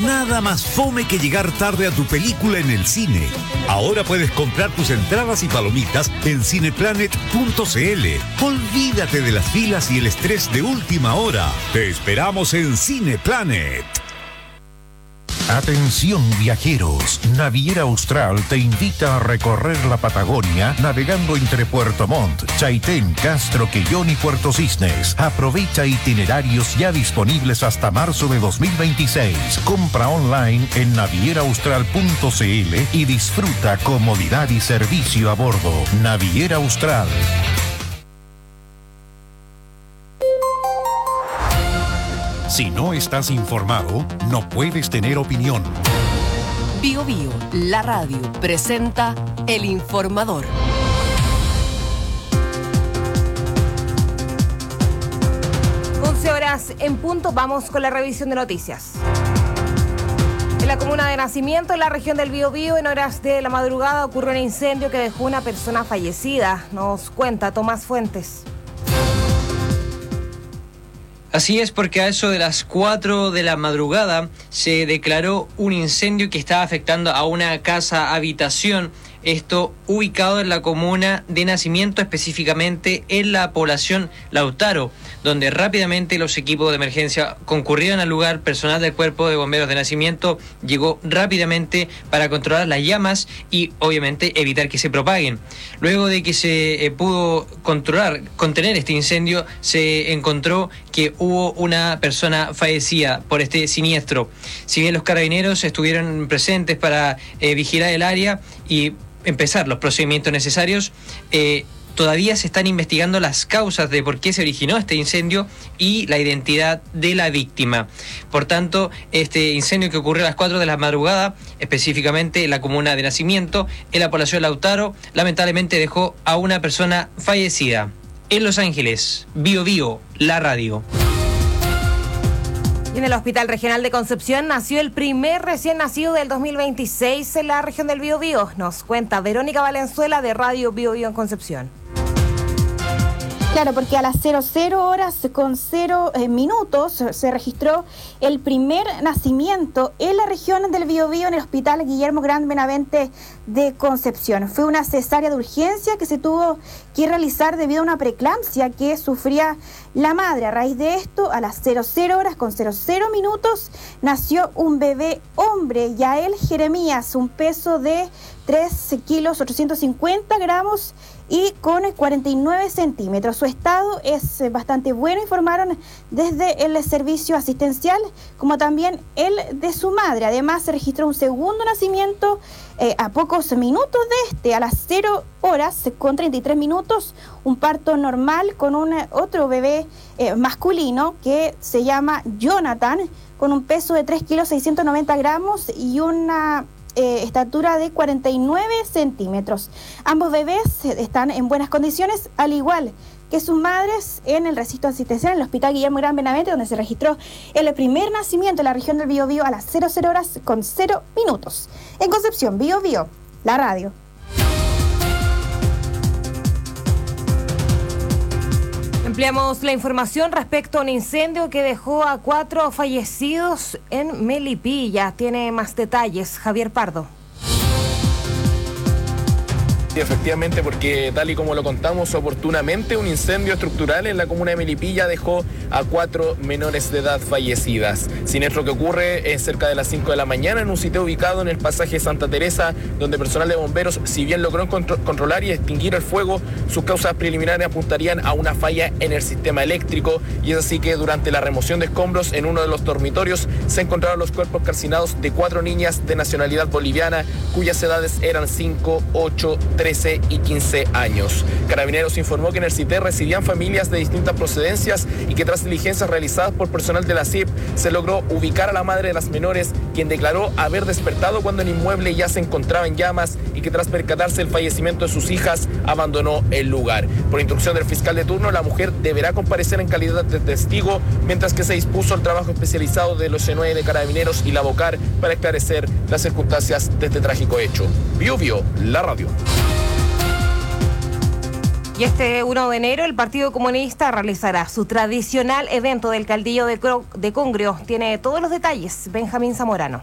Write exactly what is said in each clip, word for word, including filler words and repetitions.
Nada más fome que llegar tarde a tu película en el cine. Ahora puedes comprar tus entradas y palomitas en cineplanet punto c l. Olvídate de las filas y el estrés de última hora. Te esperamos en Cineplanet. Atención viajeros, Naviera Austral te invita a recorrer la Patagonia navegando entre Puerto Montt, Chaitén, Castro, Quellón y Puerto Cisnes. Aprovecha itinerarios ya disponibles hasta marzo de dos mil veintiséis. Compra online en naviera austral punto c l y disfruta comodidad y servicio a bordo. Naviera Austral. Si no estás informado, no puedes tener opinión. Bio Bio, la radio, presenta El Informador. once horas en punto, vamos con la revisión de noticias. En la comuna de Nacimiento, en la región del Biobío, en horas de la madrugada ocurrió un incendio que dejó una persona fallecida. Nos cuenta Tomás Fuentes. Así es, porque a eso de las cuatro de la madrugada se declaró un incendio que estaba afectando a una casa habitación, esto ubicado en la comuna de Nacimiento, específicamente en la población Lautaro, donde rápidamente los equipos de emergencia concurrieron al lugar. Personal del Cuerpo de Bomberos de Nacimiento llegó rápidamente para controlar las llamas y obviamente evitar que se propaguen. Luego de que se eh, pudo controlar, contener este incendio, se encontró que hubo una persona fallecida por este siniestro. Si bien los carabineros estuvieron presentes para eh, vigilar el área y empezar los procedimientos necesarios, eh, todavía se están investigando las causas de por qué se originó este incendio y la identidad de la víctima. Por tanto, este incendio que ocurrió a las cuatro de la madrugada, específicamente en la comuna de Nacimiento, en la población Lautaro, lamentablemente dejó a una persona fallecida. En Los Ángeles, Bio Bio, la radio. En el Hospital Regional de Concepción nació el primer recién nacido del dos mil veintiséis en la región del Biobío. Nos cuenta Verónica Valenzuela de Radio Bio Bio en Concepción. Claro, porque a las cero cero horas con cero eh, minutos se registró el primer nacimiento en la región del Biobío en el Hospital Guillermo Grant Benavente de Concepción. Fue una cesárea de urgencia que se tuvo que realizar debido a una preeclampsia que sufría la madre. A raíz de esto, a las cero cero horas con cero cero minutos, nació un bebé hombre, Yael Jeremías, un peso de tres kilos ochocientos cincuenta gramos y con cuarenta y nueve centímetros. Su estado es bastante bueno, informaron desde el servicio asistencial, como también el de su madre. Además, se registró un segundo nacimiento eh, a pocos minutos de este, a las cero horas con treinta y tres minutos, un parto normal con un otro bebé eh, masculino que se llama Jonathan, con un peso de tres kilos seiscientos noventa gramos y una Eh, estatura de cuarenta y nueve centímetros. Ambos bebés están en buenas condiciones, al igual que sus madres, en el recinto asistencial en el Hospital Guillermo Gran Benavente, donde se registró el primer nacimiento en la región del Biobío a las cero cero horas con cero minutos. En Concepción, Bio Bio, la radio. Ampliamos la información respecto a un incendio que dejó a cuatro fallecidos en Melipilla. Tiene más detalles Javier Pardo. Efectivamente, porque tal y como lo contamos oportunamente, un incendio estructural en la comuna de Melipilla dejó a cuatro menores de edad fallecidas. Siniestro que ocurre es cerca de las cinco de la mañana en un sitio ubicado en el pasaje Santa Teresa, donde personal de bomberos, si bien logró contro- controlar y extinguir el fuego, sus causas preliminares apuntarían a una falla en el sistema eléctrico, y es así que durante la remoción de escombros en uno de los dormitorios se encontraron los cuerpos calcinados de cuatro niñas de nacionalidad boliviana, cuyas edades eran cinco, ocho, trece y quince años. Carabineros informó que en el C I T E residían familias de distintas procedencias y que tras diligencias realizadas por personal de la C I P se logró ubicar a la madre de las menores, quien declaró haber despertado cuando el inmueble ya se encontraba en llamas y que tras percatarse del fallecimiento de sus hijas abandonó el lugar. Por instrucción del fiscal de turno, la mujer deberá comparecer en calidad de testigo, mientras que se dispuso el trabajo especializado de los C nueve de Carabineros y la Bocar para esclarecer las circunstancias de este trágico hecho. Bio Bio, la radio. Y este primero de enero el Partido Comunista realizará su tradicional evento del Caldillo de, Cro- de Congrio. Tiene todos los detalles Benjamín Zamorano.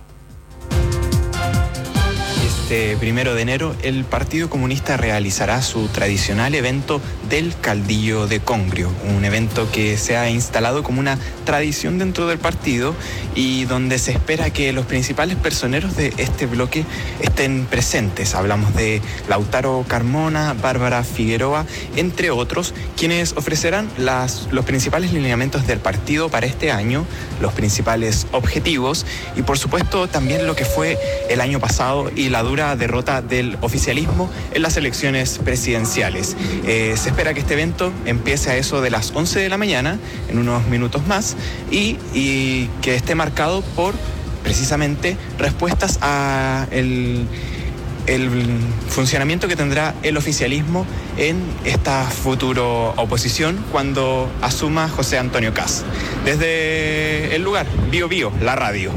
Este primero de enero, el Partido Comunista realizará su tradicional evento del Caldillo de Congrio, un evento que se ha instalado como una tradición dentro del partido y donde se espera que los principales personeros de este bloque estén presentes. Hablamos de Lautaro Carmona, Bárbara Figueroa, entre otros, quienes ofrecerán las, los principales lineamientos del partido para este año, los principales objetivos y, por supuesto, también lo que fue el año pasado y la dura derrota del oficialismo en las elecciones presidenciales. Eh, se espera que este evento empiece a eso de las once de la mañana, en unos minutos más, y, y que esté marcado por precisamente respuestas a el, el funcionamiento que tendrá el oficialismo en esta futura oposición cuando asuma José Antonio Kast. Desde el lugar, Bío Bío, la radio.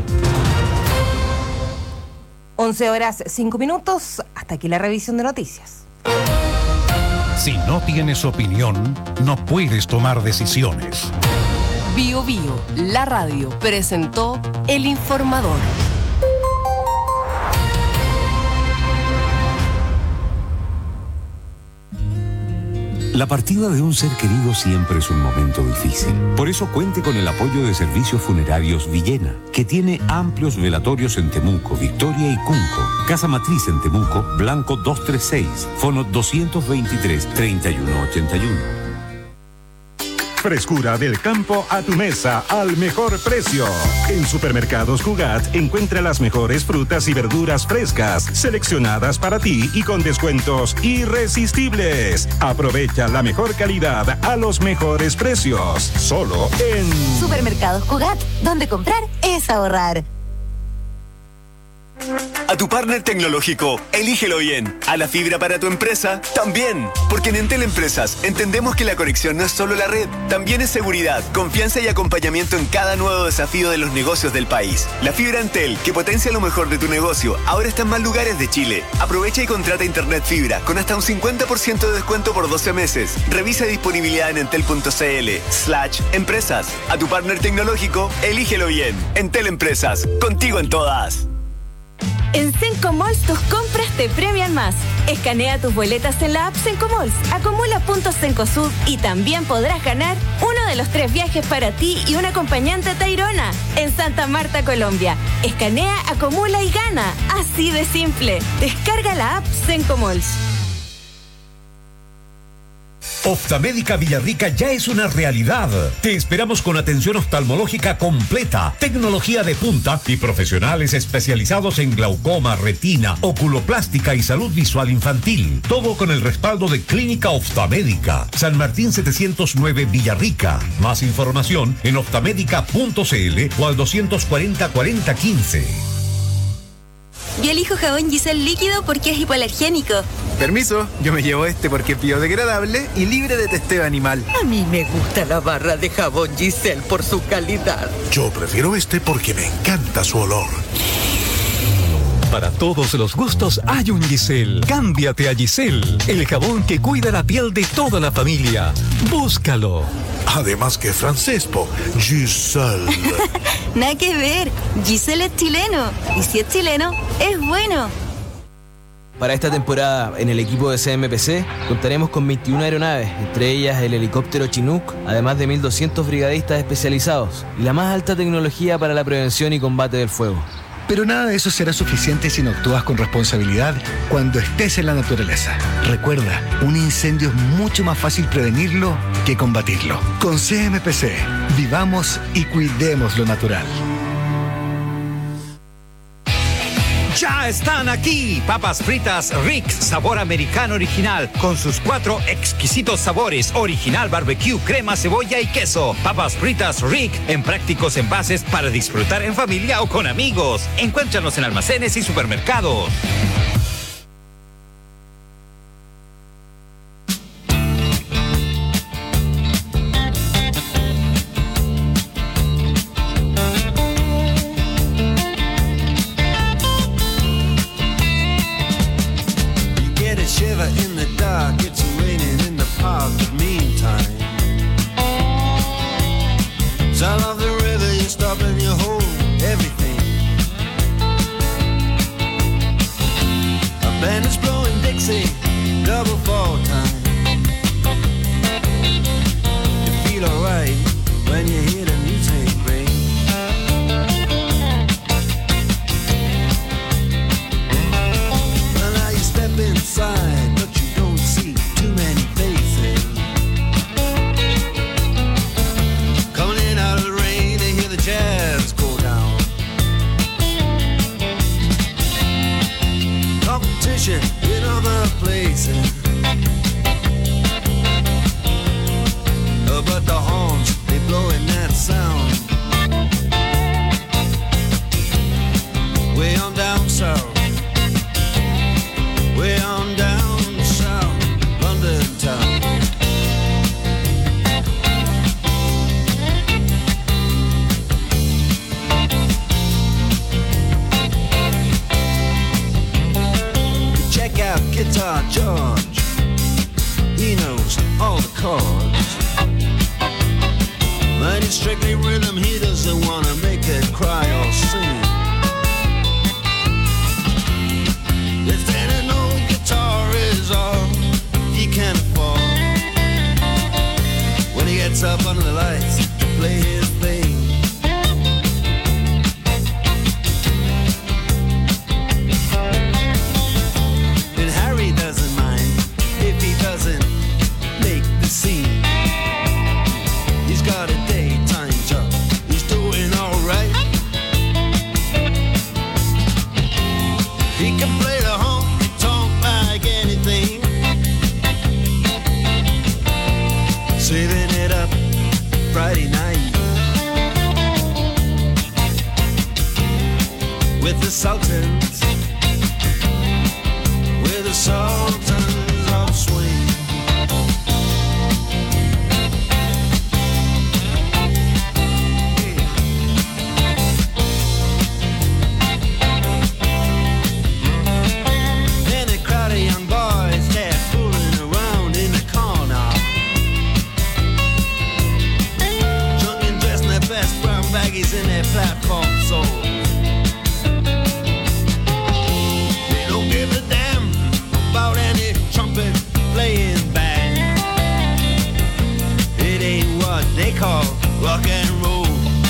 once horas cinco minutos, hasta aquí la revisión de noticias. Si no tienes opinión, no puedes tomar decisiones. Bío Bío, la radio, presentó El Informador. La partida de un ser querido siempre es un momento difícil. Por eso cuente con el apoyo de Servicios Funerarios Villena, que tiene amplios velatorios en Temuco, Victoria y Cunco. Casa Matriz en Temuco, Blanco doscientos treinta y seis, fono doscientos veintitrés, treinta y uno ochenta y uno. Frescura del campo a tu mesa al mejor precio. En Supermercados Cugat encuentra las mejores frutas y verduras frescas, seleccionadas para ti y con descuentos irresistibles. Aprovecha la mejor calidad a los mejores precios. Solo en Supermercados Cugat, donde comprar es ahorrar. A tu partner tecnológico, elígelo bien. A la fibra para tu empresa, también. Porque en Entel Empresas entendemos que la conexión no es solo la red, también es seguridad, confianza y acompañamiento en cada nuevo desafío de los negocios del país. La fibra Entel, que potencia lo mejor de tu negocio, ahora está en más lugares de Chile. Aprovecha y contrata internet fibra con hasta un cincuenta por ciento de descuento por doce meses. Revisa disponibilidad en entel.cl slash empresas. A tu partner tecnológico, elígelo bien. Entel Empresas, contigo en todas. En Sencomalls tus compras te premian más. Escanea tus boletas en la app Sencomalls, acumula puntos Cencosud y también podrás ganar uno de los tres viajes para ti y un acompañante a Tayrona en Santa Marta, Colombia. Escanea, acumula y gana. Así de simple. Descarga la app Sencomalls. Oftalmédica Villarrica ya es una realidad. Te esperamos con atención oftalmológica completa, tecnología de punta y profesionales especializados en glaucoma, retina, oculoplástica y salud visual infantil. Todo con el respaldo de Clínica Oftalmédica. San Martín setecientos nueve Villarrica. Más información en oftalmédica punto cl o al doscientos cuarenta, cuarenta, quince. Yo elijo jabón Giselle líquido porque es hipoalergénico. Permiso, yo me llevo este porque es biodegradable y libre de testeo animal. A mí me gusta la barra de jabón Giselle por su calidad. Yo prefiero este porque me encanta su olor. Para todos los gustos hay un Giselle. Cámbiate a Giselle, el jabón que cuida la piel de toda la familia. Búscalo. Además que francés, po. Giselle. Nada que ver. Giselle es chileno. Y si es chileno, es bueno. Para esta temporada, en el equipo de C M P C, contaremos con veintiuna aeronaves, entre ellas el helicóptero Chinook, además de mil doscientos brigadistas especializados y la más alta tecnología para la prevención y combate del fuego. Pero nada de eso será suficiente si no actúas con responsabilidad cuando estés en la naturaleza. Recuerda, un incendio es mucho más fácil prevenirlo que combatirlo. Con C M P C, vivamos y cuidemos lo natural. Ya están aquí, papas fritas Rick, sabor americano original, con sus cuatro exquisitos sabores, original barbecue, crema, cebolla y queso. Papas fritas Rick, en prácticos envases para disfrutar en familia o con amigos. Encuéntranos en almacenes y supermercados. In the dark, it's raining in the park. down south, way on down south, London town. Check out Guitar George, he knows all the chords. But it's strictly rhythm, he doesn't wanna make it cry or sing. If then an old guitar is all he can afford, when he gets up under the lights to play his thing. And Harry doesn't mind if he doesn't make the scene. He's got a daytime job, he's doing alright. He can play the honky tonk like anything, saving it up Friday night with the Sultans, with the Sultans of Swing. In their platform soul, they don't give a damn about any trumpet playing band. It ain't what they call rock and roll.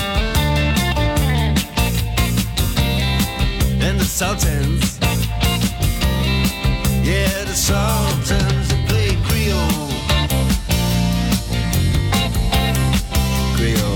And the Sultans, yeah, the Sultans play Creole, Creole.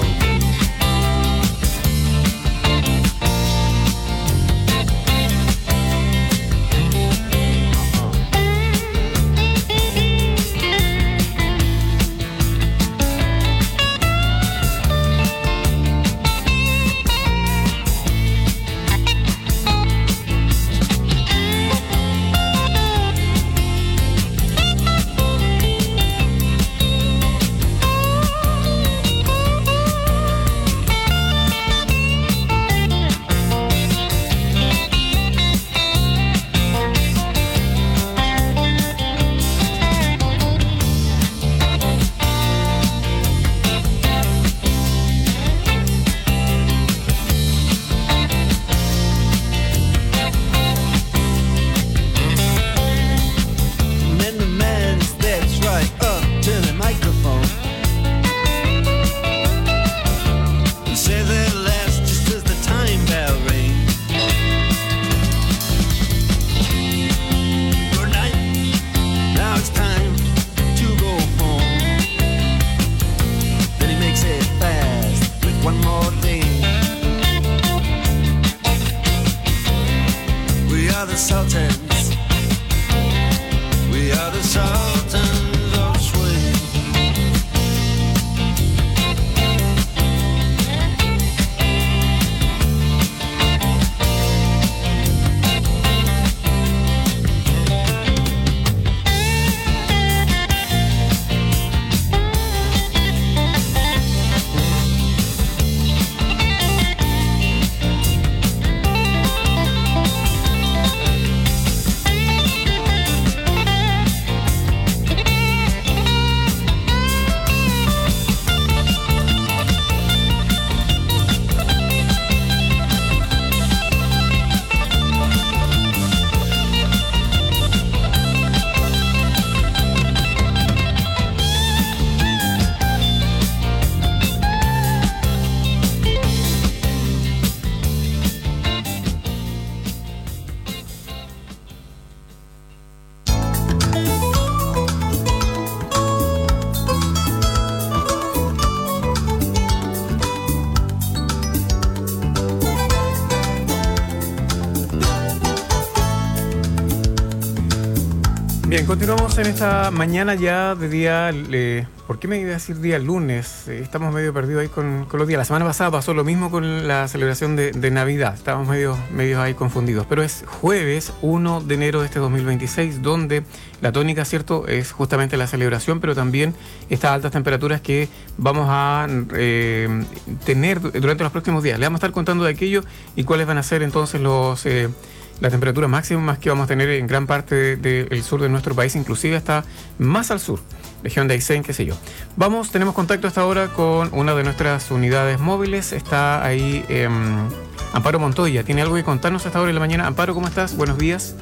Bien, continuamos en esta mañana ya de día, eh, ¿por qué me iba a decir día lunes? Eh, estamos medio perdidos ahí con, con los días. La semana pasada pasó lo mismo con la celebración de, de Navidad, estábamos medio, medio ahí confundidos, pero es jueves uno de enero de este dos mil veintiséis, donde la tónica, cierto, es justamente la celebración, pero también estas altas temperaturas que vamos a eh, tener durante los próximos días. Le vamos a estar contando de aquello y cuáles van a ser entonces los... Eh, la temperatura máxima que vamos a tener en gran parte del de, de sur de nuestro país, inclusive hasta más al sur, región de Aysén, qué sé yo. Vamos, tenemos contacto hasta ahora con una de nuestras unidades móviles, está ahí eh, Amparo Montoya, ¿tiene algo que contarnos hasta ahora en la mañana? Amparo, ¿cómo estás? Buenos días.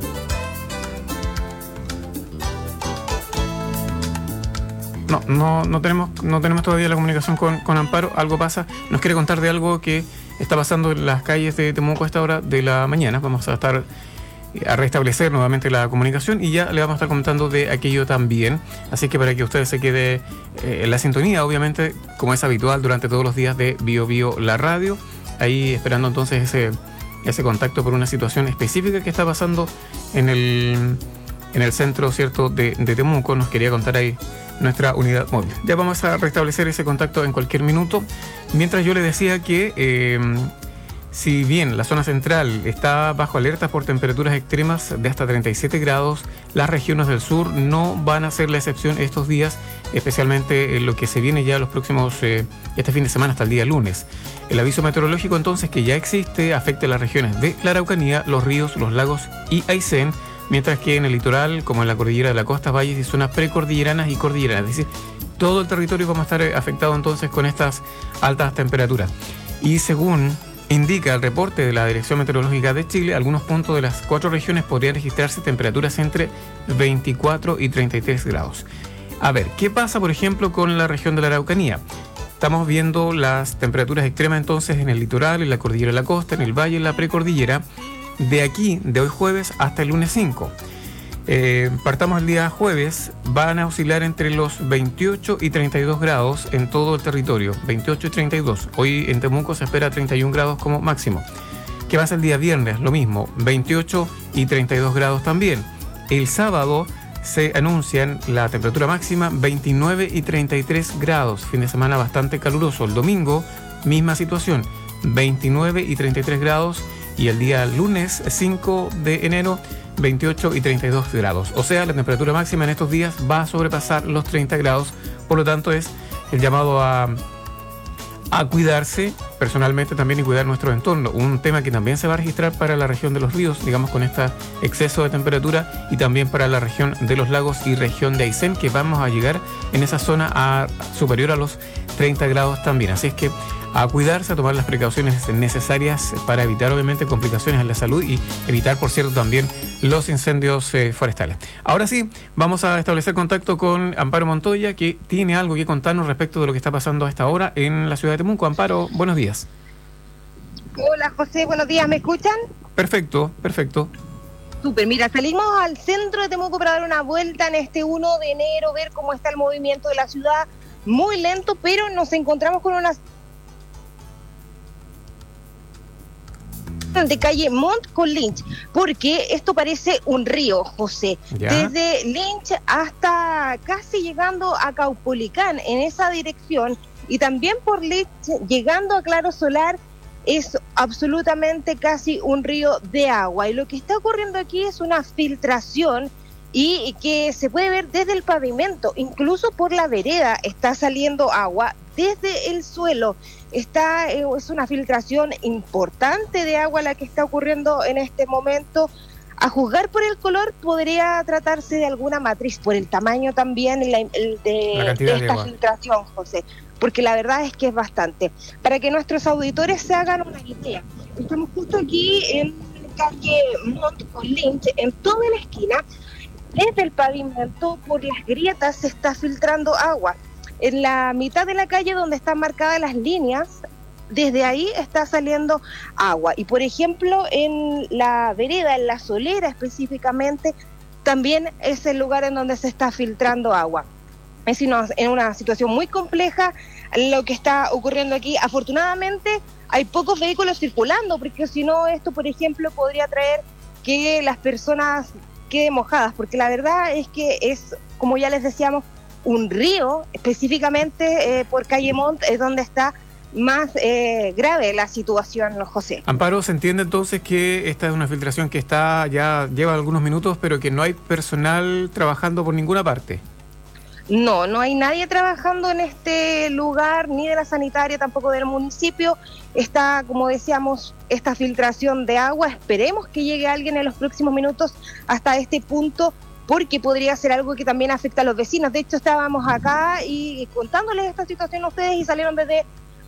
No, no, no tenemos, no tenemos todavía la comunicación con, con Amparo, algo pasa, nos quiere contar de algo que está pasando en las calles de Temuco a esta hora de la mañana. Vamos a estar a restablecer nuevamente la comunicación y ya le vamos a estar comentando de aquello también. Así que para que usted se quede eh, en la sintonía, obviamente, como es habitual durante todos los días de Bio Bio la radio, ahí esperando entonces ese, ese contacto por una situación específica que está pasando en el, en el centro, cierto, de, de Temuco. Nos quería contar ahí nuestra unidad móvil. Ya vamos a restablecer ese contacto en cualquier minuto. Mientras yo le decía que eh, si bien la zona central está bajo alerta por temperaturas extremas de hasta treinta y siete grados, las regiones del sur no van a ser la excepción estos días, especialmente en lo que se viene ya los próximos, eh, este fin de semana hasta el día lunes. El aviso meteorológico entonces que ya existe afecta a las regiones de la Araucanía, los ríos, los lagos y Aysén, mientras que en el litoral, como en la cordillera de la costa, valles y zonas precordilleranas y cordilleranas. Es decir, todo el territorio vamos a estar afectado entonces con estas altas temperaturas. Y según indica el reporte de la Dirección Meteorológica de Chile, algunos puntos de las cuatro regiones podrían registrarse temperaturas entre veinticuatro y treinta y tres grados. A ver, ¿qué pasa, por ejemplo, con la región de la Araucanía? Estamos viendo las temperaturas extremas entonces en el litoral, en la cordillera de la costa, en el valle, en la precordillera, de aquí, de hoy jueves hasta el lunes cinco. Eh, partamos el día jueves, van a oscilar entre los veintiocho y treinta y dos grados en todo el territorio, veintiocho y treinta y dos. Hoy en Temuco se espera treinta y un grados como máximo. ¿Qué pasa el día viernes? Lo mismo, veintiocho y treinta y dos grados también. El sábado se anuncian la temperatura máxima veintinueve y treinta y tres grados, fin de semana bastante caluroso. El domingo, misma situación, veintinueve y treinta y tres grados. Y el día lunes cinco de enero, veintiocho y treinta y dos grados. O sea, la temperatura máxima en estos días va a sobrepasar los treinta grados. Por lo tanto, es el llamado a, a cuidarse personalmente también y cuidar nuestro entorno. Un tema que también se va a registrar para la región de los ríos, digamos, con este exceso de temperatura, y también para la región de los lagos y región de Aysén, que vamos a llegar en esa zona a superior a los treinta grados también. Así es que a cuidarse, a tomar las precauciones necesarias para evitar obviamente complicaciones en la salud y evitar, por cierto, también los incendios eh, forestales. Ahora sí, vamos a establecer contacto con Amparo Montoya, que tiene algo que contarnos respecto de lo que está pasando a esta hora en la ciudad de Temuco. Amparo, buenos días. Hola José, buenos días, ¿me escuchan? Perfecto, perfecto. Súper, mira, salimos al centro de Temuco para dar una vuelta en este uno de enero, ver cómo está el movimiento de la ciudad, muy lento, pero nos encontramos con una de calle Montt con Lynch, porque esto parece un río, José. ¿Ya? Desde Lynch hasta casi llegando a Caupolicán, en esa dirección, y también por Lynch llegando a Claro Solar, es absolutamente casi un río de agua. Y lo que está ocurriendo aquí es una filtración y que se puede ver desde el pavimento, incluso por la vereda está saliendo agua desde el suelo. Está, eh, es una filtración importante de agua la que está ocurriendo en este momento. A juzgar por el color, podría tratarse de alguna matriz, por el tamaño también el, el de, la de esta de filtración, José, porque la verdad es que es bastante. Para que nuestros auditores se hagan una idea, estamos justo aquí en calle Montt con Lynch, en toda la esquina, desde el pavimento, por las grietas se está filtrando agua. En la mitad de la calle donde están marcadas las líneas, desde ahí está saliendo agua. Y por ejemplo, en la vereda, en la Solera específicamente, también es el lugar en donde se está filtrando agua. Es en una situación muy compleja lo que está ocurriendo aquí. Afortunadamente hay pocos vehículos circulando, porque si no, esto por ejemplo podría traer que las personas quede mojadas, porque la verdad es que es, como ya les decíamos, un río, específicamente eh, por Calle Montt, es donde está más eh, grave la situación, ¿no, José? Amparo, ¿se entiende entonces que esta es una filtración que está ya lleva algunos minutos, pero que no hay personal trabajando por ninguna parte? No, no hay nadie trabajando en este lugar, ni de la sanitaria, tampoco del municipio. Está, como decíamos, esta filtración de agua. Esperemos que llegue alguien en los próximos minutos hasta este punto, porque podría ser algo que también afecta a los vecinos. De hecho, estábamos acá y contándoles esta situación a ustedes y salieron desde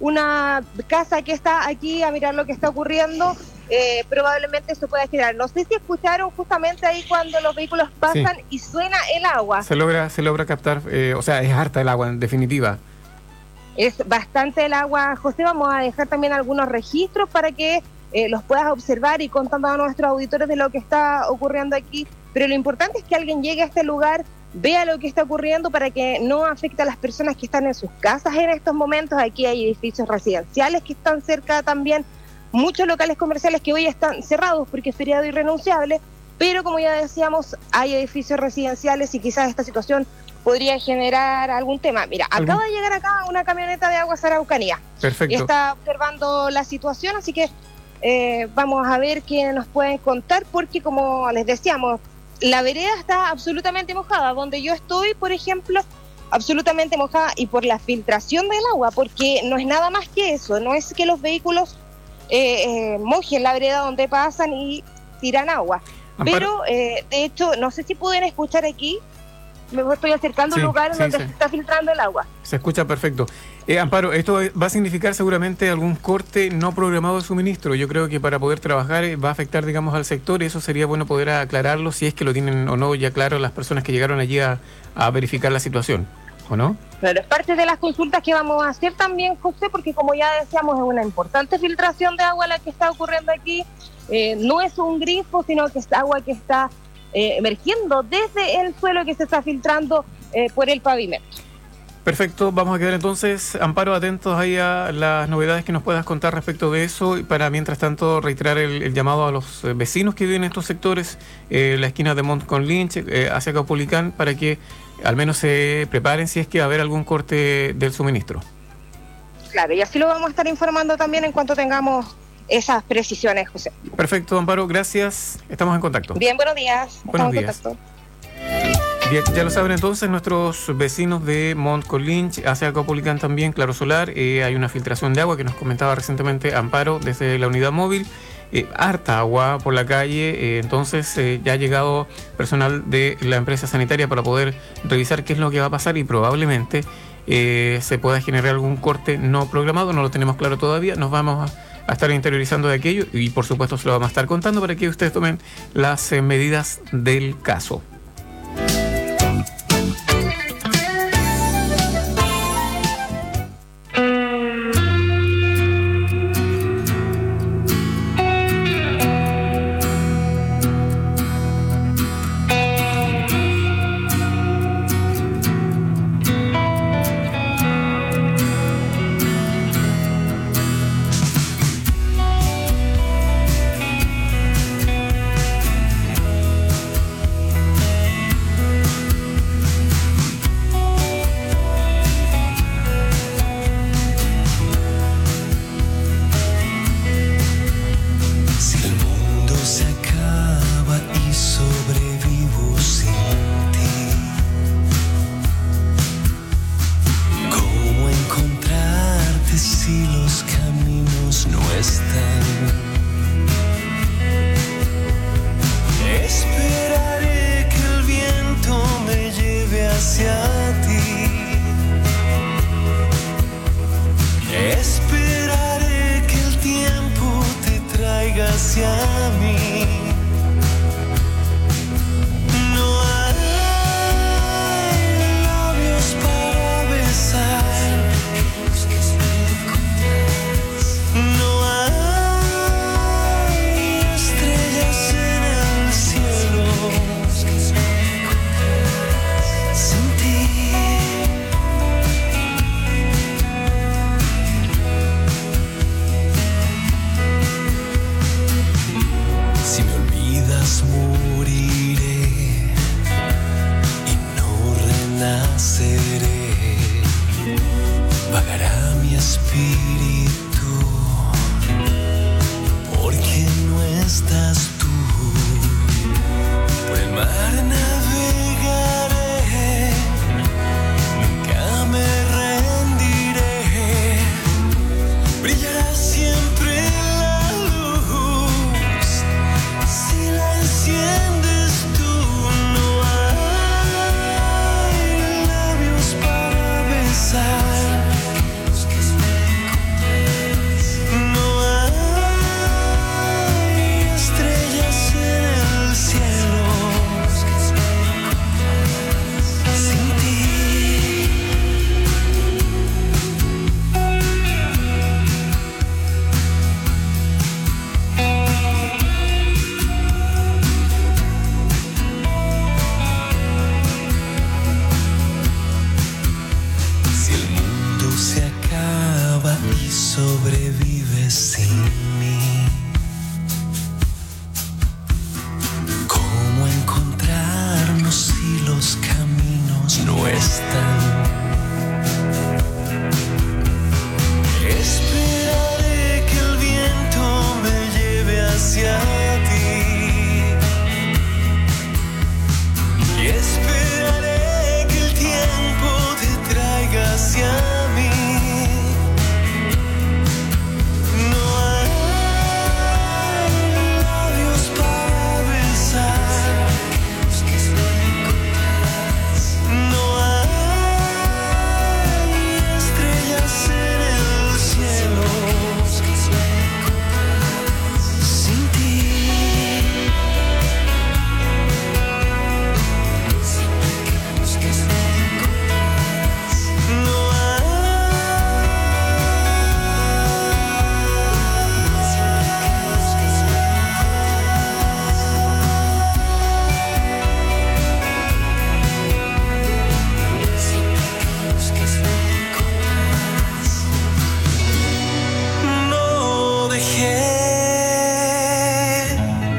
una casa que está aquí a mirar lo que está ocurriendo. Eh, probablemente eso pueda generar. No sé si escucharon justamente ahí cuando los vehículos pasan sí. y suena el agua. Se logra, se logra captar, eh, o sea, es harta el agua en definitiva. Es bastante el agua, José. Vamos a dejar también algunos registros para que eh, los puedas observar y contando a nuestros auditores de lo que está ocurriendo aquí. Pero lo importante es que alguien llegue a este lugar, vea lo que está ocurriendo para que no afecte a las personas que están en sus casas en estos momentos. Aquí hay edificios residenciales que están cerca también, muchos locales comerciales que hoy están cerrados porque es feriado irrenunciable, pero como ya decíamos, hay edificios residenciales y quizás esta situación podría generar algún tema. Mira, ¿Algún? acaba de llegar acá una camioneta de Aguas Araucanía. Perfecto. Y está observando la situación, así que eh, vamos a ver qué nos pueden contar, porque como les decíamos, la vereda está absolutamente mojada. Donde yo estoy, por ejemplo, absolutamente mojada, y por la filtración del agua, porque no es nada más que eso, no es que los vehículos eh, eh, mojen la vereda donde pasan y tiran agua. Amparo. Pero, eh, de hecho, no sé si pueden escuchar aquí, me estoy acercando sí, a un lugar sí, donde sí. se está filtrando el agua. Se escucha perfecto. Eh, Amparo, esto va a significar seguramente algún corte no programado de suministro. Yo creo que para poder trabajar eh, va a afectar, digamos, al sector, y eso sería bueno poder aclararlo, si es que lo tienen o no ya claro las personas que llegaron allí a, a verificar la situación, ¿o no? Pero es parte de las consultas que vamos a hacer también, José, porque como ya decíamos, es una importante filtración de agua la que está ocurriendo aquí. Eh, no es un grifo, sino que es agua que está eh, emergiendo desde el suelo, que se está filtrando eh, por el pavimento. Perfecto, vamos a quedar entonces, Amparo, atentos ahí a las novedades que nos puedas contar respecto de eso, y para mientras tanto reiterar el, el llamado a los vecinos que viven en estos sectores, eh, la esquina de Montt con Lynch, eh, hacia Caupolicán, para que al menos se preparen si es que va a haber algún corte del suministro. Claro, y así lo vamos a estar informando también en cuanto tengamos esas precisiones, José. Perfecto, Amparo, gracias, estamos en contacto. Bien, buenos días. Buenos días. Bien, ya lo saben entonces nuestros vecinos de Montt con Lynch, hacia Caupolicán también, Claro Solar, eh, hay una filtración de agua que nos comentaba recientemente Amparo desde la unidad móvil, eh, harta agua por la calle, eh, entonces eh, ya ha llegado personal de la empresa sanitaria para poder revisar qué es lo que va a pasar, y probablemente eh, se pueda generar algún corte no programado, no lo tenemos claro todavía, nos vamos a a estar interiorizando de aquello y por supuesto se lo vamos a estar contando para que ustedes tomen las eh, medidas del caso. Si me renaceré, vagará mi espíritu, porque no estás tú. Por el mar navegaré, nunca me rendiré, brillará siempre la luz, si la enciendes tú. No hay labios para besar, no hay estrellas en el cielo sin ti. Si el mundo se acaba y sobrevive sin mí, ¿cómo encontrarnos si los caminos no están? Esperaré que el viento me lleve hacia ti, y esperaré que el tiempo te traiga hacia mí. No hay labios para besar, no hay estrellas en el cielo sin ti. No No dejé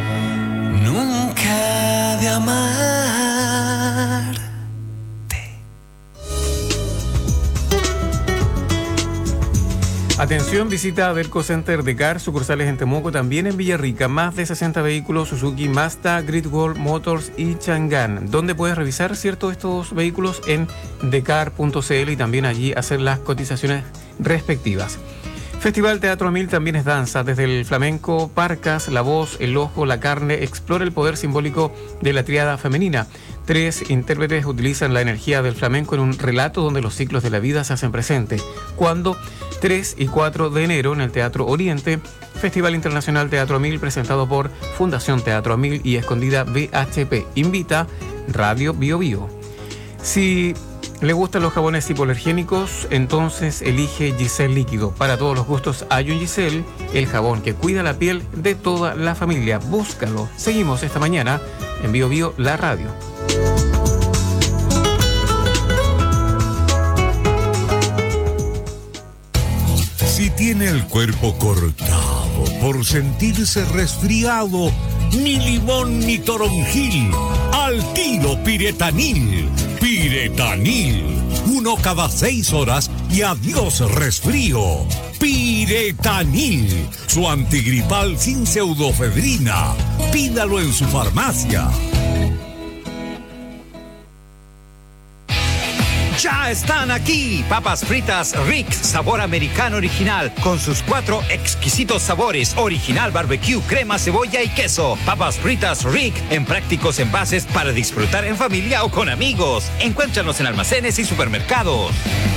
nunca de amar. Atención, visita Adelco Center de Car, sucursales en Temuco, también en Villarrica. Más de sesenta vehículos Suzuki, Mazda, Great Wall Motors y Chang'an, donde puedes revisar ciertos de estos vehículos en decar punto c l y también allí hacer las cotizaciones respectivas. Festival Teatro Mil también es danza, desde el flamenco, parcas, la voz, el ojo, la carne. Explora el poder simbólico de la tríada femenina. Tres intérpretes utilizan la energía del flamenco en un relato donde los ciclos de la vida se hacen presentes. ¿Cuándo? tres y cuatro de enero en el Teatro Oriente, Festival Internacional Teatro Mil presentado por Fundación Teatro Mil y Escondida B H P. Invita Radio Bio Bio. Si le gustan los jabones hipoalergénicos, entonces elige Giselle Líquido. Para todos los gustos hay un Giselle, el jabón que cuida la piel de toda la familia. Búscalo. Seguimos esta mañana en Bio Bio, la radio. Si tiene el cuerpo cortado por sentirse resfriado, ni limón ni toronjil, al tiro Piretanil. Piretanil, uno cada seis horas y adiós resfrío. Piretanil, su antigripal sin pseudofedrina. Pídalo en su farmacia. Ya están aquí, papas fritas Rick, sabor americano original, con sus cuatro exquisitos sabores, original barbecue, crema, cebolla y queso. Papas fritas Rick, en prácticos envases para disfrutar en familia o con amigos. Encuéntranos en almacenes y supermercados.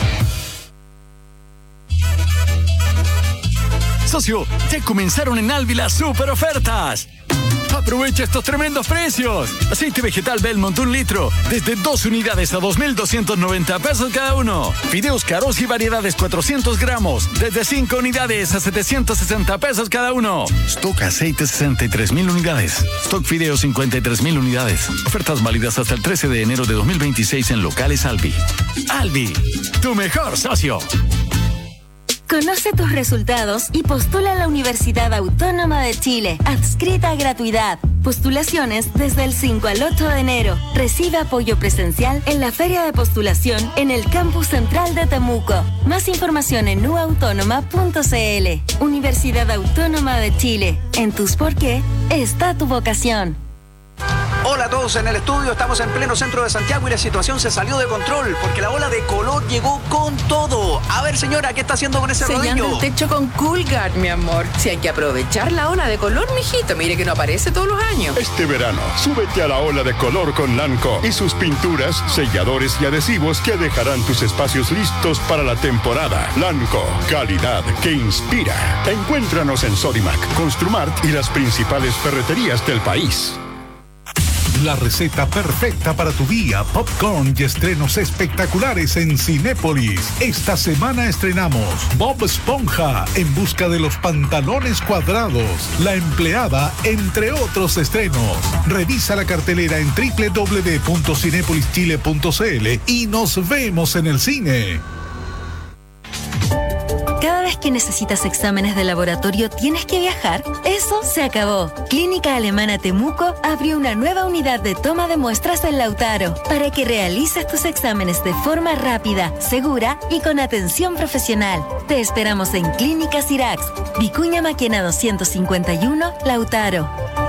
Socio, ya comenzaron en Alvi las super ofertas. Aprovecha estos tremendos precios. Aceite vegetal Belmont un litro, desde dos unidades a dos mil doscientos noventa pesos cada uno. Fideos caros y variedades cuatrocientos gramos, desde cinco unidades a setecientos sesenta pesos cada uno. Stock aceite sesenta y tres mil unidades. Stock fideos cincuenta y tres mil unidades. Ofertas válidas hasta el trece de enero de dos mil veintiséis en locales Alvi. Alvi, tu mejor socio. Conoce tus resultados y postula a la Universidad Autónoma de Chile, adscrita a gratuidad. Postulaciones desde el cinco al ocho de enero. Recibe apoyo presencial en la feria de postulación en el campus central de Temuco. Más información en u autónoma punto c l. Universidad Autónoma de Chile. En tus por qué está tu vocación. Hola a todos en el estudio, estamos en pleno centro de Santiago y la situación se salió de control porque la ola de color llegó con todo. A ver, señora, ¿qué está haciendo con ese Sellando rodillo? el techo con Coolguard, mi amor. Si hay que aprovechar la ola de color, mijito, mire que no aparece todos los años. Este verano, súbete a la ola de color con Lanco y sus pinturas, selladores y adhesivos que dejarán tus espacios listos para la temporada. Lanco, calidad que inspira. Encuéntranos en Sodimac, Construmart y las principales ferreterías del país. La receta perfecta para tu día, popcorn y estrenos espectaculares en Cinépolis. Esta semana estrenamos Bob Esponja en busca de los pantalones cuadrados, La empleada, entre otros estrenos. Revisa la cartelera en doble u doble u doble u punto cinépolis chile punto c l y nos vemos en el cine. Cada vez que necesitas exámenes de laboratorio tienes que viajar, eso se acabó. Clínica Alemana Temuco abrió una nueva unidad de toma de muestras en Lautaro para que realices tus exámenes de forma rápida, segura y con atención profesional. Te esperamos en Clínica Cirax, Vicuña Maquena doscientos cincuenta y uno, Lautaro.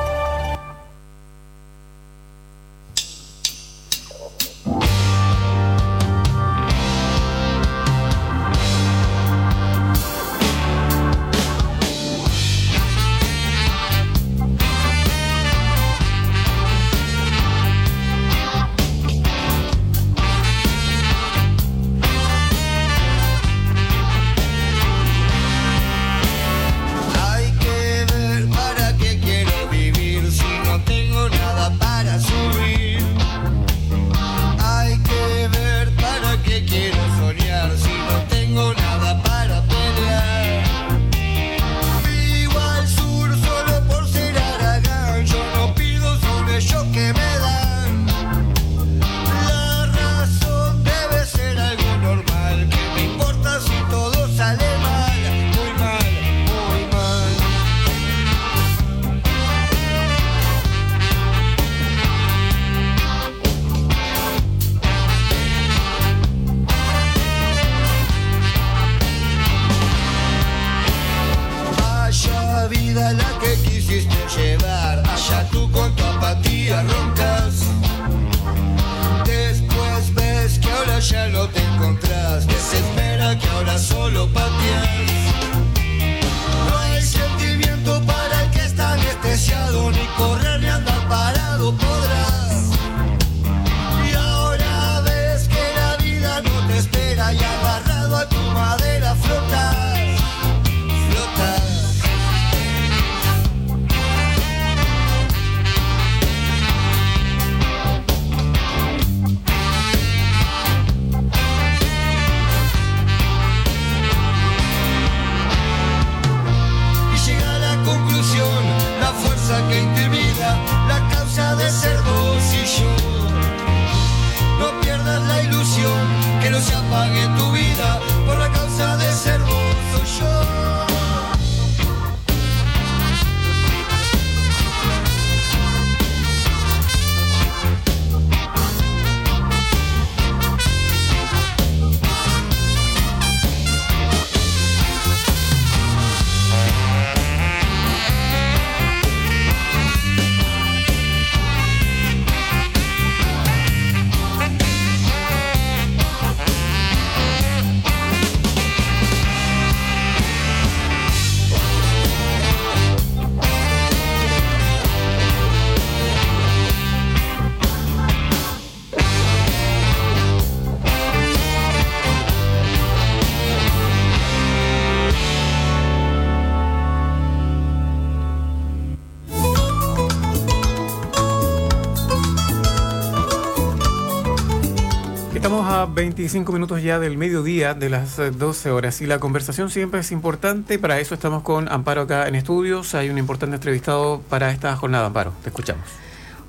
veinticinco minutos ya del mediodía de las doce horas y la conversación siempre es importante. Para eso estamos con Amparo acá en estudios. Hay un importante entrevistado para esta jornada. Amparo, te escuchamos.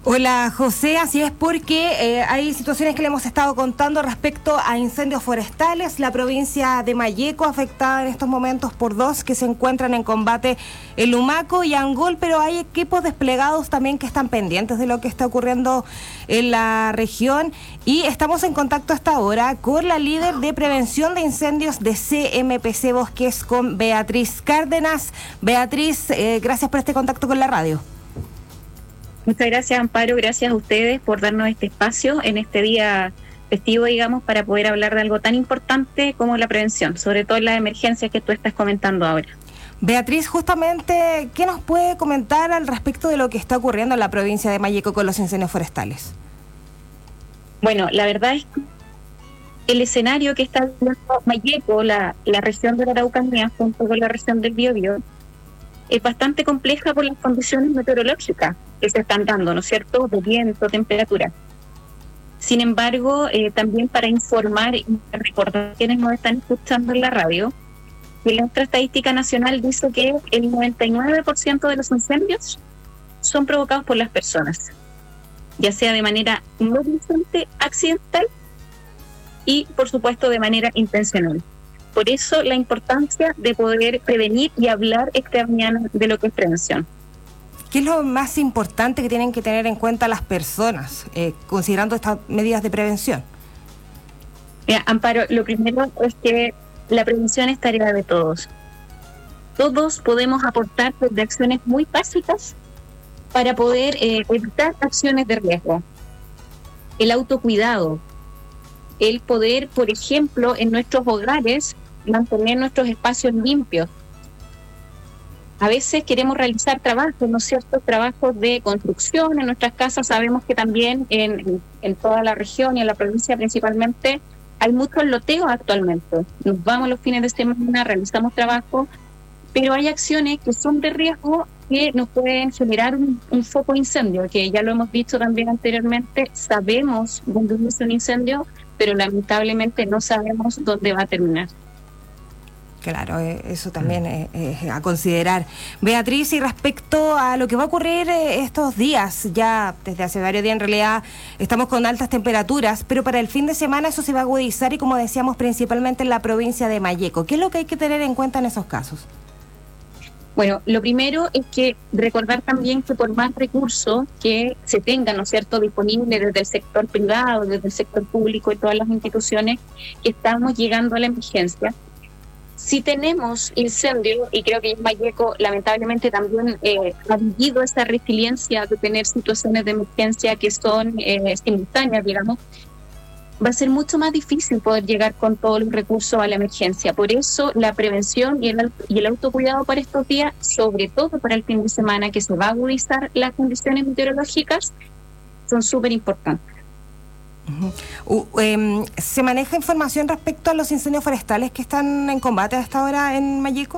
Hola José, así es porque eh, hay situaciones que le hemos estado contando respecto a incendios forestales. La provincia de Malleco afectada en estos momentos por dos que se encuentran en combate en Lumaco y Angol, pero hay equipos desplegados también que están pendientes de lo que está ocurriendo en la región y estamos en contacto hasta ahora con la líder de prevención de incendios de C M P C Bosques, con Beatriz Cárdenas. Beatriz, eh, gracias por este contacto con la radio. Muchas gracias, Amparo, gracias a ustedes por darnos este espacio en este día festivo, digamos, para poder hablar de algo tan importante como la prevención, sobre todo en las emergencias que tú estás comentando ahora. Beatriz, justamente, ¿qué nos puede comentar al respecto de lo que está ocurriendo en la provincia de Malleco con los incendios forestales? Bueno, la verdad es que el escenario que está viviendo Malleco, la, la región de la Araucanía, junto con la región del Biobío, es bastante compleja por las condiciones meteorológicas que se están dando, ¿no es cierto?, de viento, temperatura. Sin embargo, eh, también para informar y recordar a quienes nos están escuchando en la radio, que nuestra estadística nacional dice que el noventa y nueve por ciento de los incendios son provocados por las personas, ya sea de manera no diligente, accidental y, por supuesto, de manera intencional. Por eso la importancia de poder prevenir y hablar esta mañana de lo que es prevención. ¿Qué es lo más importante que tienen que tener en cuenta las personas, eh, considerando estas medidas de prevención? Mira, Amparo, lo primero es que la prevención es tarea de todos. Todos podemos aportar desde acciones muy básicas para poder eh, evitar acciones de riesgo. El autocuidado, el poder, por ejemplo, en nuestros hogares, mantener nuestros espacios limpios. A veces queremos realizar trabajos, ¿no es cierto?, trabajos de construcción en nuestras casas. Sabemos que también en, en toda la región y en la provincia principalmente hay muchos loteos actualmente. Nos vamos los fines de semana, realizamos trabajo, pero hay acciones que son de riesgo que nos pueden generar un, un foco de incendio, que ya lo hemos visto también anteriormente. Sabemos dónde inicia un incendio, pero lamentablemente no sabemos dónde va a terminar. Claro, eso también es, es a considerar. Beatriz, y respecto a lo que va a ocurrir estos días, ya desde hace varios días en realidad estamos con altas temperaturas, pero para el fin de semana eso se va a agudizar y, como decíamos, principalmente en la provincia de Malleco. ¿Qué es lo que hay que tener en cuenta en esos casos? Bueno, lo primero es que recordar también que por más recursos que se tengan, ¿no es cierto?, disponibles desde el sector privado, desde el sector público y todas las instituciones, que estamos llegando a la emergencia. Si tenemos incendio, y creo que en Malleco lamentablemente también eh, ha vivido esa resiliencia de tener situaciones de emergencia que son eh, simultáneas, digamos, va a ser mucho más difícil poder llegar con todos los recursos a la emergencia. Por eso la prevención y el, y el autocuidado para estos días, sobre todo para el fin de semana, que se va a agudizar las condiciones meteorológicas, son súper importantes. Uh, uh, eh, ¿Se maneja información respecto a los incendios forestales que están en combate hasta ahora en Malleco?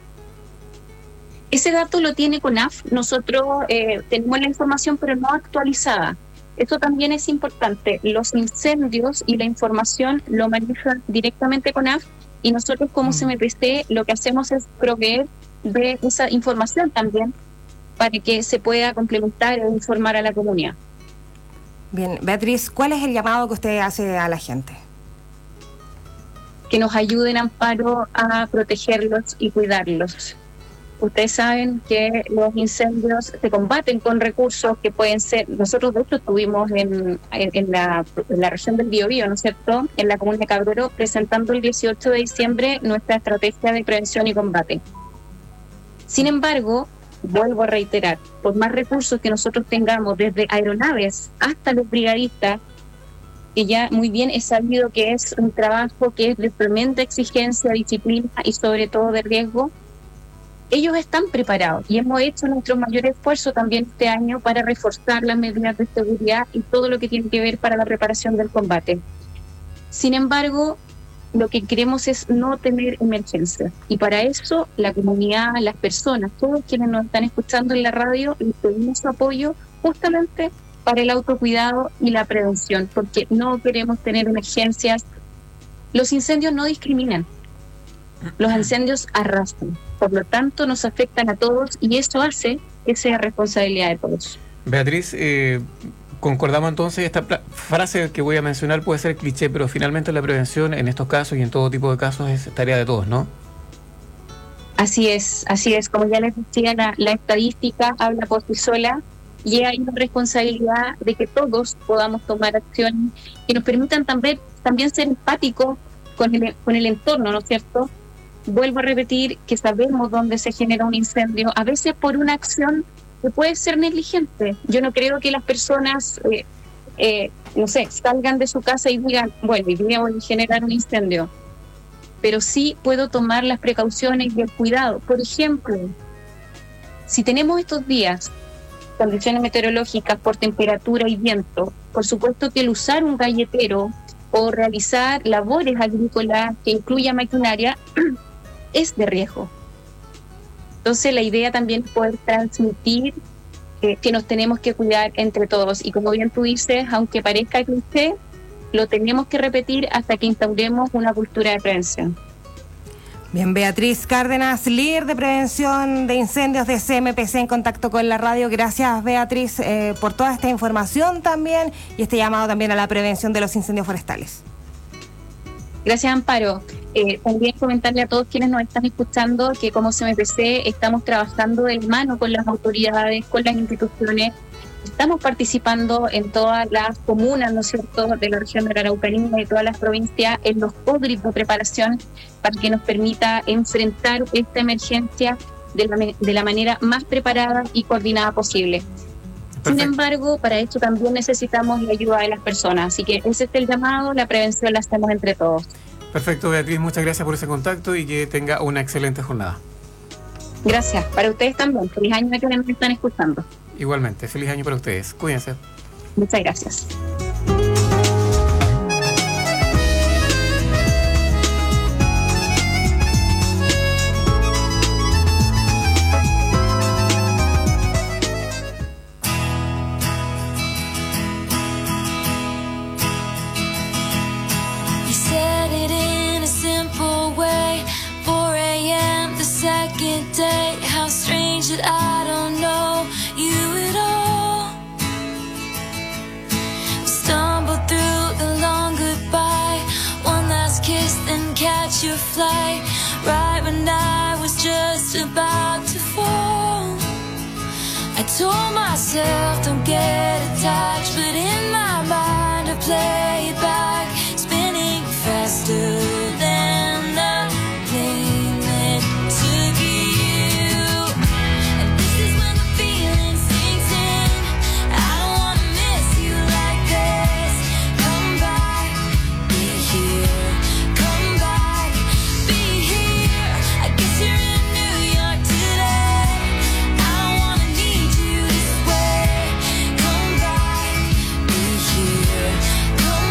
Ese dato lo tiene CONAF. Nosotros eh, tenemos la información, pero no actualizada. Eso también es importante. Los incendios y la información lo maneja directamente CONAF, y nosotros como C M P C lo que hacemos es proveer de esa información también para que se pueda complementar e informar a la comunidad. Bien, Beatriz, ¿cuál es el llamado que usted hace a la gente? Que nos ayuden, Amparo, a protegerlos y cuidarlos. Ustedes saben que los incendios se combaten con recursos que pueden ser... Nosotros de hecho estuvimos en, en, en, la, en la región del Biobío, ¿no es cierto?, en la comuna de Cabrero, presentando el dieciocho de diciembre nuestra estrategia de prevención y combate. Sin embargo, vuelvo a reiterar, por más recursos que nosotros tengamos, desde aeronaves hasta los brigadistas, que ya muy bien es sabido que es un trabajo que es de tremenda exigencia, disciplina y sobre todo de riesgo, ellos están preparados y hemos hecho nuestro mayor esfuerzo también este año para reforzar las medidas de seguridad y todo lo que tiene que ver para la preparación del combate. Sin embargo, lo que queremos es no tener emergencia, y para eso la comunidad, las personas, todos quienes nos están escuchando en la radio, les pedimos su apoyo justamente para el autocuidado y la prevención, porque no queremos tener emergencias. Los incendios no discriminan, los incendios arrastran, por lo tanto nos afectan a todos y eso hace que sea responsabilidad de todos. Beatriz, eh, concordamos entonces, esta pla- frase que voy a mencionar puede ser cliché, pero finalmente la prevención en estos casos y en todo tipo de casos es tarea de todos, ¿no? Así es, así es. Como ya les decía, la, la estadística habla por sí sola y hay una responsabilidad de que todos podamos tomar acciones que nos permitan también, también ser empáticos con el, con el entorno, ¿no es cierto? Vuelvo a repetir que sabemos dónde se genera un incendio, a veces por una acción que puede ser negligente. Yo no creo que las personas, eh, eh, no sé, salgan de su casa y digan, bueno, hoy día voy a generar un incendio. Pero sí puedo tomar las precauciones y el cuidado. Por ejemplo, si tenemos estos días condiciones meteorológicas por temperatura y viento, por supuesto que el usar un galletero o realizar labores agrícolas que incluya maquinaria es de riesgo. Entonces la idea también es poder transmitir eh, que nos tenemos que cuidar entre todos. Y como bien tú dices, aunque parezca cliché, lo tenemos que repetir hasta que instauremos una cultura de prevención. Bien, Beatriz Cárdenas, líder de prevención de incendios de C M P C en contacto con la radio. Gracias, Beatriz, eh, por toda esta información también y este llamado también a la prevención de los incendios forestales. Gracias, Amparo. Eh, también comentarle a todos quienes nos están escuchando que como C M P C estamos trabajando de mano con las autoridades, con las instituciones. Estamos participando en todas las comunas, ¿no es cierto?, de la región de la Araucanía y de todas las provincias en los códigos de preparación para que nos permita enfrentar esta emergencia de la, de la manera más preparada y coordinada posible. Perfecto. Sin embargo, para esto también necesitamos la ayuda de las personas, así que ese es el llamado, la prevención la hacemos entre todos. Perfecto, Beatriz, muchas gracias por ese contacto y que tenga una excelente jornada. Gracias, para ustedes también. Feliz año a quienes me están escuchando. Igualmente, feliz año para ustedes. Cuídense. Muchas gracias. You said it in a simple way. four a.m. the second day. How strange that I don't know you at all. Stumble through the long goodbye. One last kiss, then catch your flight. Right when I was just about to fall. I told myself don't get attached, but in my mind I play it back, spinning faster than the plane that took you. And this is when the feeling sinks in. I don't wanna miss you like this. Come back, be here. Come back, be here. I guess you're in New York today. I don't wanna need you this way. Come back, be here. Come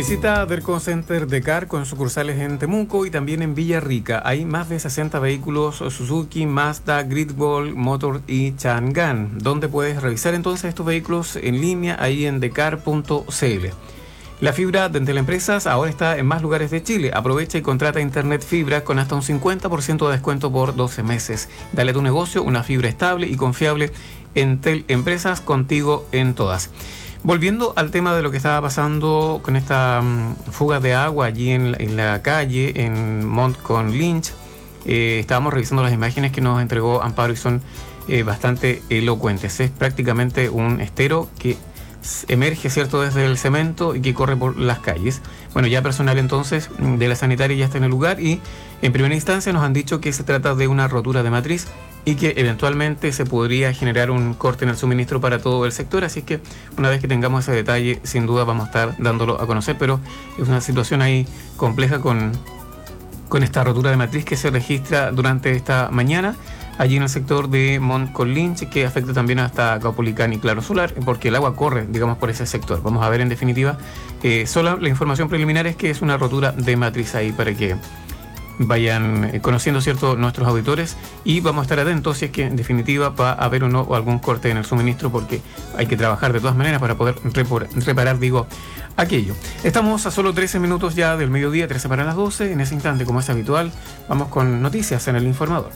Visita Derco Center Decar con sucursales en Temuco y también en Villarrica. Hay más de sesenta vehículos Suzuki, Mazda, Greatwall Motor y Chang'an, donde puedes revisar entonces estos vehículos en línea ahí en decar punto c l. La fibra de Teleempresas ahora está en más lugares de Chile. Aprovecha y contrata internet fibra con hasta un cincuenta por ciento de descuento por doce meses. Dale a tu negocio una fibra estable y confiable en Teleempresas, contigo en todas. Volviendo al tema de lo que estaba pasando con esta um, fuga de agua allí en la, en la calle, en Mont con Lynch, eh, estábamos revisando las imágenes que nos entregó Amparo y son eh, bastante elocuentes. Es prácticamente un estero que emerge, ¿cierto?, desde el cemento y que corre por las calles. Bueno, ya personal entonces de la sanitaria ya está en el lugar y en primera instancia nos han dicho que se trata de una rotura de matriz y que eventualmente se podría generar un corte en el suministro para todo el sector, así que una vez que tengamos ese detalle sin duda vamos a estar dándolo a conocer, pero es una situación ahí compleja con, con esta rotura de matriz que se registra durante esta mañana allí en el sector de Mont con Lynch, que afecta también hasta Caupolicán y Claro Solar, porque el agua corre, digamos, por ese sector. Vamos a ver en definitiva, eh, solo la información preliminar es que es una rotura de matriz ahí para que vayan eh, conociendo, ¿cierto?, nuestros auditores, y vamos a estar atentos si es que en definitiva va a haber o no algún corte en el suministro, porque hay que trabajar de todas maneras para poder repor, reparar, digo, aquello. Estamos a solo trece minutos ya del mediodía, trece para las doce. En ese instante, como es habitual, vamos con noticias en el informador.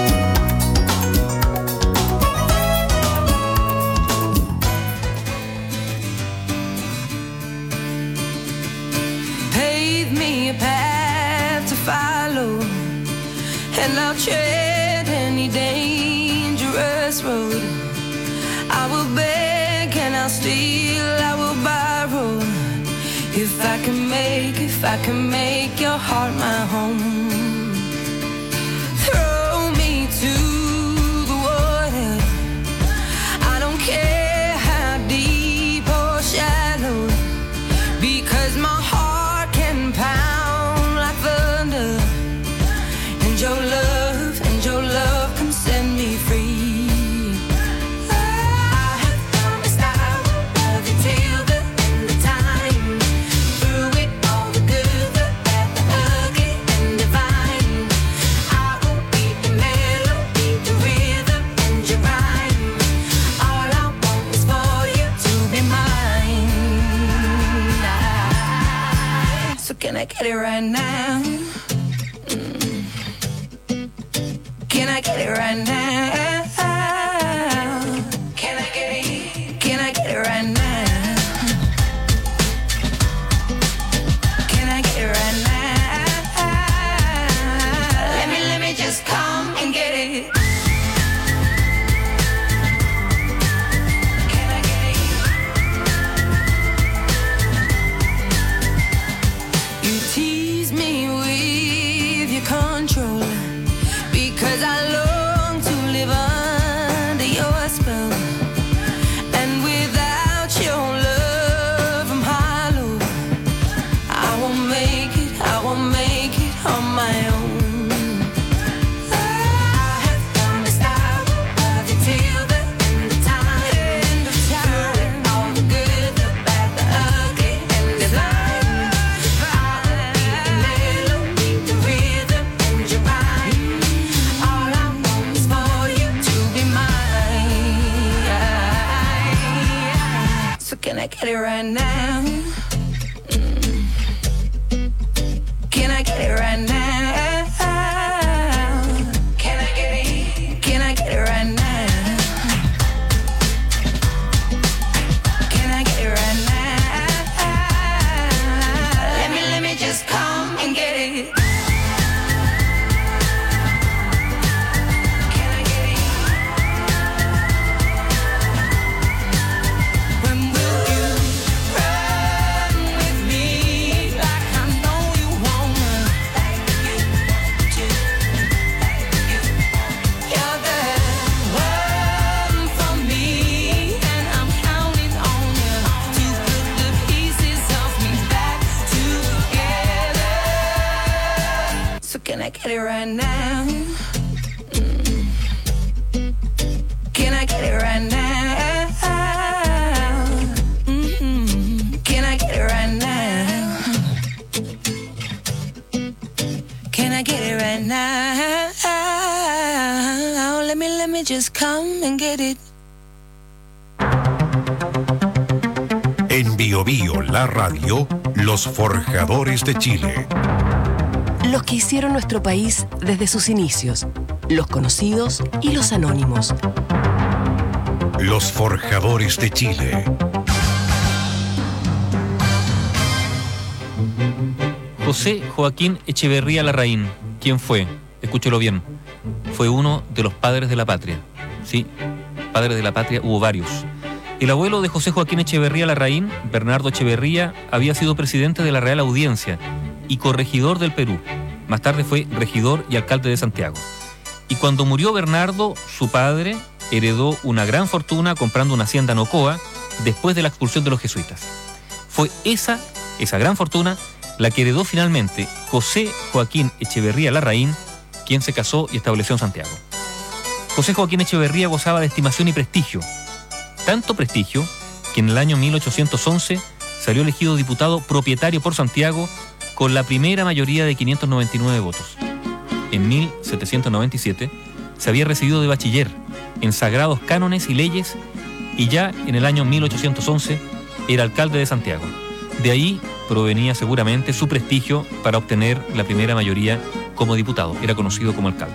And I'll tread any dangerous road. I will beg and I'll steal, I will borrow. If I can make, if I can make your heart my home. Throw me to the water. I don't care how deep or shallow, because my heart can pound like thunder. And your love, and your love can set me free. I have promised I will love you till the end of time. Through it all, the good, the bad, the ugly, and divine. I will be the melody, the rhythm, and your rhyme. All I want is for you to be mine. I, so can I get it right now? Can I get it right now? Can I get it? Can I get it right now? Can I get it right now? Let me, let me just come and get it. Can I get it? You tease me with your control, because I long to live under your spell. And without your love, I'm hollow. I won't make it, I won't make it on my own. I have promised I will love you till the end of time. End of time. Through all the good, the bad, the ugly, and the blind. I will be the melody, the rhythm, and your rhyme. All I want is for you to be mine. So can I get it right now? Mm. Can I get it right now? Can I get it? Can I get it right now? Can I get it right now? Let me, let me just come and get it. When will you run with me like I know you wanna? You're the one for me, and I'm counting on you to put the pieces of me back together. So can I get it right now? Mm. Can I get it right now? Mm-hmm. Can I get it right now? now. Let me, let me just come and get it. En Bio Bio, la radio, los forjadores de Chile. Los que hicieron nuestro país desde sus inicios, los conocidos y los anónimos. Los forjadores de Chile. José Joaquín Echeverría Larraín, ¿quién fue? Escúchelo bien. Fue uno de los padres de la patria. Sí, padres de la patria hubo varios. El abuelo de José Joaquín Echeverría Larraín, Bernardo Echeverría, había sido presidente de la Real Audiencia y corregidor del Perú. Más tarde fue regidor y alcalde de Santiago. Y cuando murió Bernardo, su padre heredó una gran fortuna comprando una hacienda en Ocoa después de la expulsión de los jesuitas. Fue esa, esa gran fortuna la que heredó finalmente José Joaquín Echeverría Larraín, quien se casó y estableció en Santiago. José Joaquín Echeverría gozaba de estimación y prestigio. Tanto prestigio que en el año mil ochocientos once salió elegido diputado propietario por Santiago con la primera mayoría de quinientos noventa y nueve votos. En mil setecientos noventa y siete se había recibido de bachiller en sagrados cánones y leyes y ya en el año mil ochocientos once era alcalde de Santiago. De ahí provenía seguramente su prestigio para obtener la primera mayoría como diputado. Era conocido como alcalde.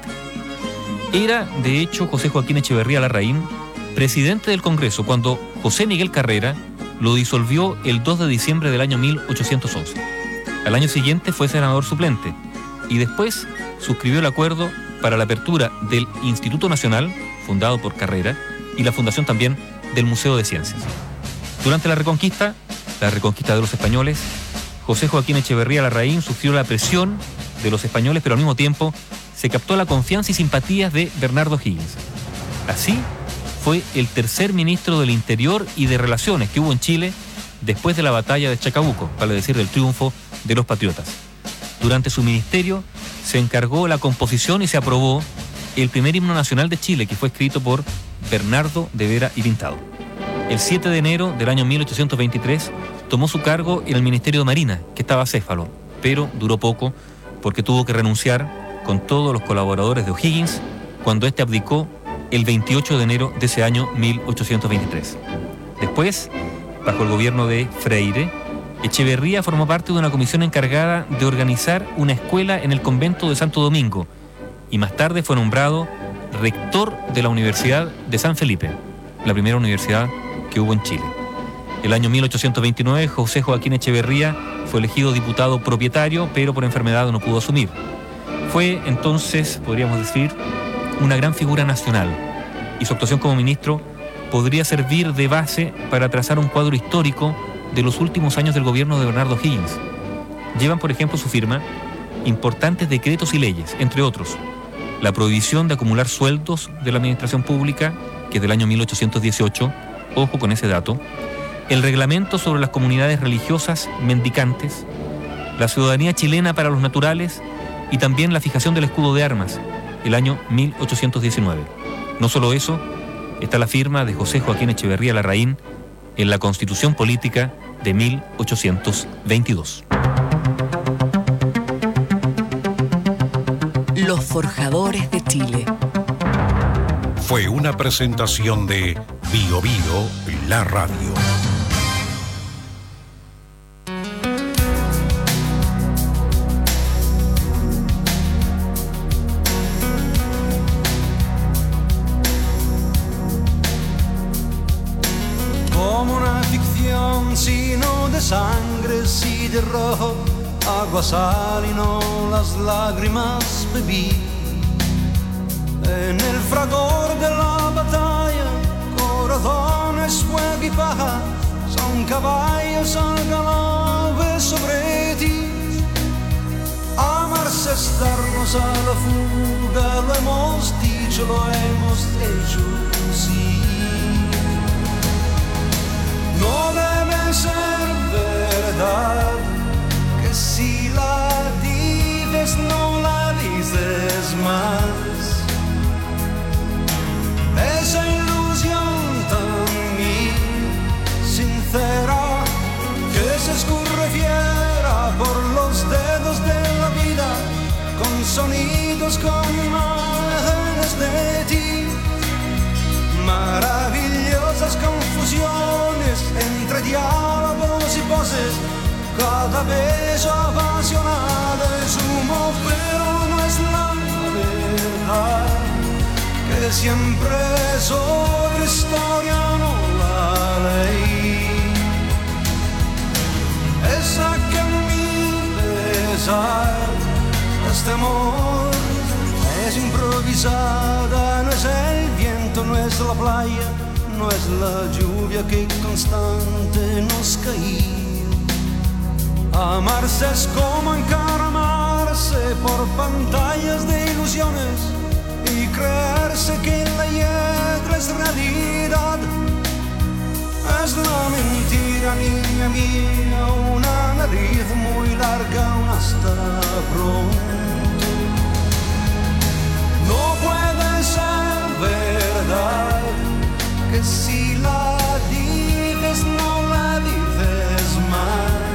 Era, de hecho, José Joaquín Echeverría Larraín presidente del Congreso cuando José Miguel Carrera lo disolvió el dos de diciembre del año mil ochocientos once. Al año siguiente fue senador suplente y después suscribió el acuerdo para la apertura del Instituto Nacional, fundado por Carrera, y la fundación también del Museo de Ciencias. Durante la Reconquista, la Reconquista de los españoles, José Joaquín Echeverría Larraín sufrió la presión de los españoles, pero al mismo tiempo se captó la confianza y simpatías de Bernardo Higgins. Así, fue el tercer ministro del Interior y de Relaciones que hubo en Chile después de la batalla de Chacabuco, para decir del triunfo de los patriotas. Durante su ministerio se encargó la composición y se aprobó el primer himno nacional de Chile, que fue escrito por Bernardo de Vera y Pintado. El siete de enero del año mil ochocientos veintitrés tomó su cargo en el Ministerio de Marina, que estaba acéfalo, pero duró poco porque tuvo que renunciar con todos los colaboradores de O'Higgins cuando éste abdicó el veintiocho de enero de ese año mil ochocientos veintitrés. Después, bajo el gobierno de Freire, Echeverría formó parte de una comisión encargada de organizar una escuela en el convento de Santo Domingo y más tarde fue nombrado rector de la Universidad de San Felipe, la primera universidad que hubo en Chile. El año mil ochocientos veintinueve, José Joaquín Echeverría fue elegido diputado propietario, pero por enfermedad no pudo asumir. Fue entonces, podríamos decir, una gran figura nacional, y su actuación como ministro podría servir de base para trazar un cuadro histórico de los últimos años del gobierno de Bernardo Higgins. Llevan, por ejemplo, su firma importantes decretos y leyes, entre otros, la prohibición de acumular sueldos de la administración pública, que es del año mil ochocientos dieciocho, ojo con ese dato, el reglamento sobre las comunidades religiosas mendicantes, la ciudadanía chilena para los naturales y también la fijación del escudo de armas, el año mil ochocientos diecinueve. No solo eso, está la firma de José Joaquín Echeverría Larraín en la Constitución Política de mil ochocientos veintidós. Los forjadores de Chile. Fue una presentación de Bio Bio, la radio. Como una ficción sino de sangre, sí de rojo, agua, sal y no las lágrimas bebí. En el fragor de la batalla, corazones, fuego y paja, son caballos al galope sobre ti. Amarse es darnos a la fuga, lo hemos dicho, lo hemos hecho, sí. No debe ser verdad que si la dices no la dices más. Esa ilusión tan mía, sincera, que se escurre fiera por los dedos de la vida con sonidos beso apasionado es humo, pero no es la verdad, que siempre es otra historia, no la ley. Esa que mi besar, este amor es improvisada, no es el viento, no es la playa, no es la lluvia que constante nos caía. Amarse es como encaramarse por pantallas de ilusiones y creerse que la hiedra es realidad. Es la mentira, niña mía, una nariz muy larga, un hasta pronto. No puede ser verdad que si la dices no la dices más.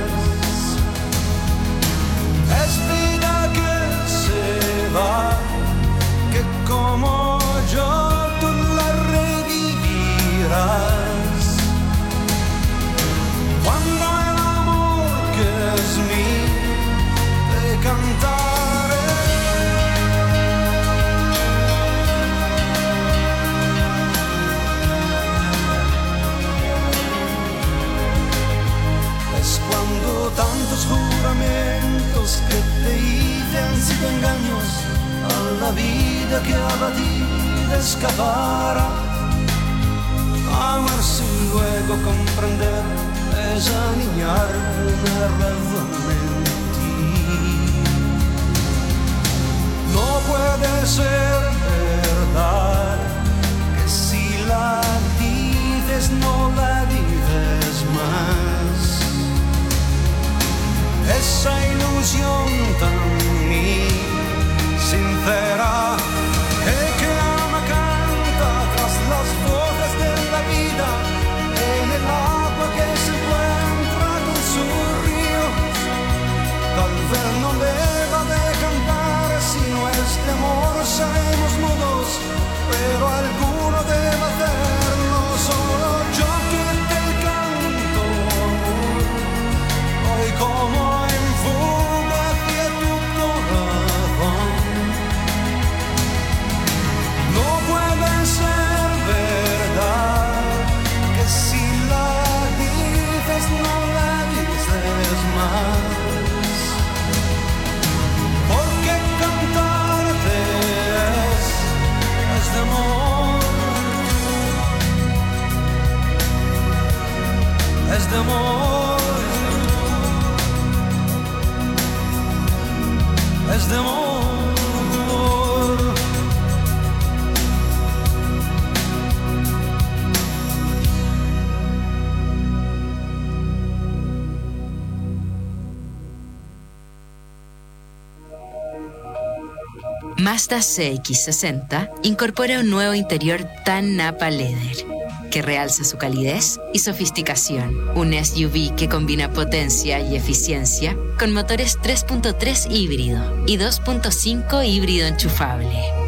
Es vida que se va, que como yo tú la revivirás. Cuando el amor que es mío te cantaré. Es cuando tantos juramentos que te hice han sido engaños a la vida que a ti escapara. Amarse y luego comprender es aniñar una razón en ti. No puede ser verdad que si la dices no la dices más. Esa ilusión tan mía, sincera, que ama canta tras las voces de la vida, en el agua que se encuentra con sus ríos. Tal vez no deba de cantar, si no es de amor seremos mudos, pero alguno debe hacerlo. Solo yo que te canto, amor, hoy como en fuga hacia tu corazón. No puede ser verdad que si la dices no la dices más, porque cantarte es, es de amor, es de amor, es de amor. Mazda C X sesenta incorpora un nuevo interior tan Napa Leather que realza su calidez y sofisticación. Un S U V que combina potencia y eficiencia con motores tres punto tres híbrido y dos punto cinco híbrido enchufable.